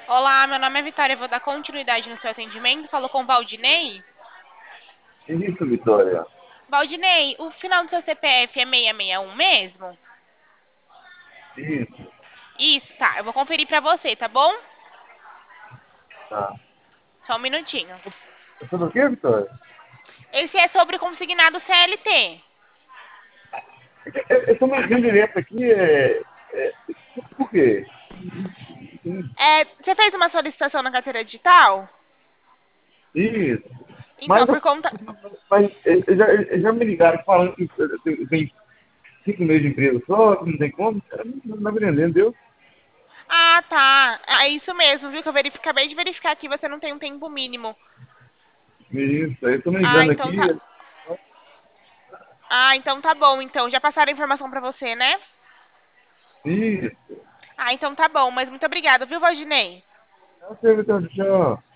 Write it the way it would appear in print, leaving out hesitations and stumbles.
Olá, meu nome é Vitória, eu vou dar continuidade no seu atendimento. Falou com o Valdinei? Isso, Vitória. Valdinei, o final do seu CPF é 661 mesmo? Isso, Isso, tá. Eu vou conferir pra você, tá bom? tá. Só um minutinho. É sobre o quê, Vitória? Esse é sobre o consignado CLT. Eu tô ligando direto aqui, por quê? Você fez uma solicitação na carteira digital? Isso. Então, Mas, por conta. eles já me ligaram falando que tem 5 meses de empresa só, que não tem como. Eu não tá entendendo, deu? Ah, tá. É isso mesmo, viu? Que acabei de verificar aqui, você não tem um tempo mínimo. Isso, aí eu tô me Ah, ligando então aqui. tá. Ah, então tá bom. Então, já passaram a informação pra você, né? Isso. Ah, então tá bom. Mas muito obrigada, viu, Valdinei? Eu sei, Vitória, tchau.